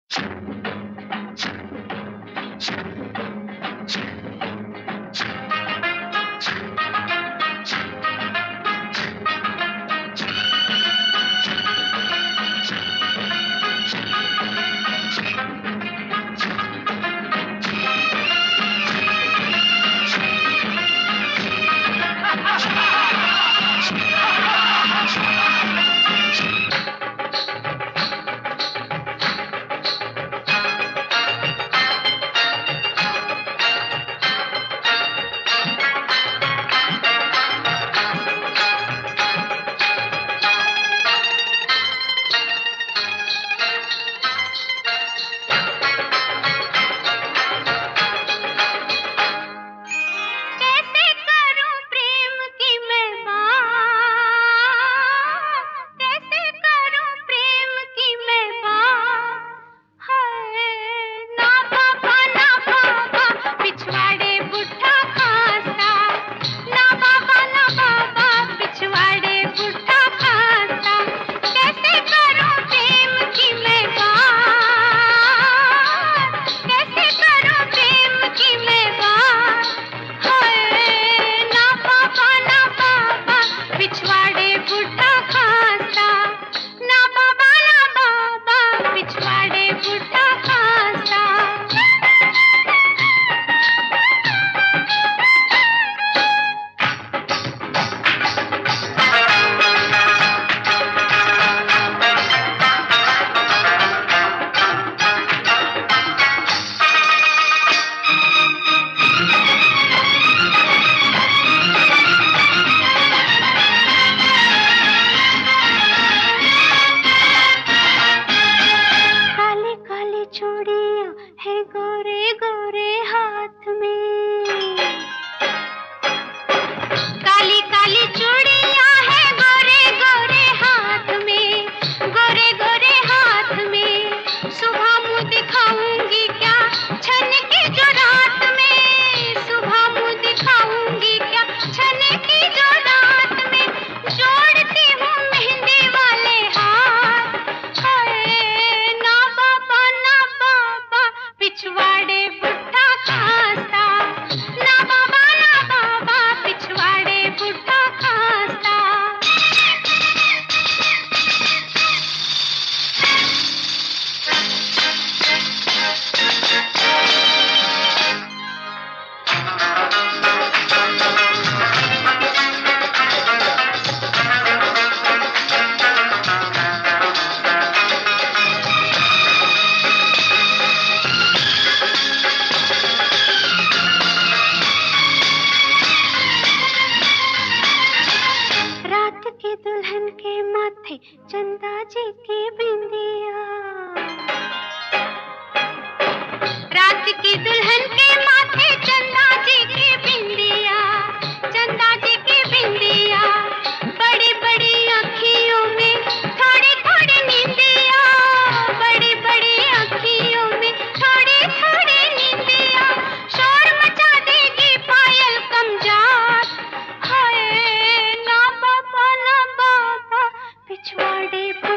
माथे चंदा जी की बिंदिया, रात की दुल्हन के माथे चंदा जी की बिंदिया, चंदा जी की बिंदिया, बड़ी बड़ी अखियों में थोड़ी थोड़ी नींदिया, बड़ी बड़ी अखियों में थोड़ी थोड़ी नींदिया, शोर मचा देगी पायल कमजार, हाय ना बाबा पिछवाड़े